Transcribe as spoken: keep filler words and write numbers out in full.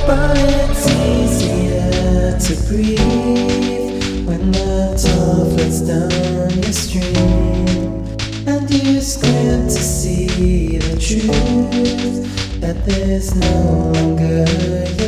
But it's easier to breathe when the tide floats down your stream, and you squint to see the truth that there's no longer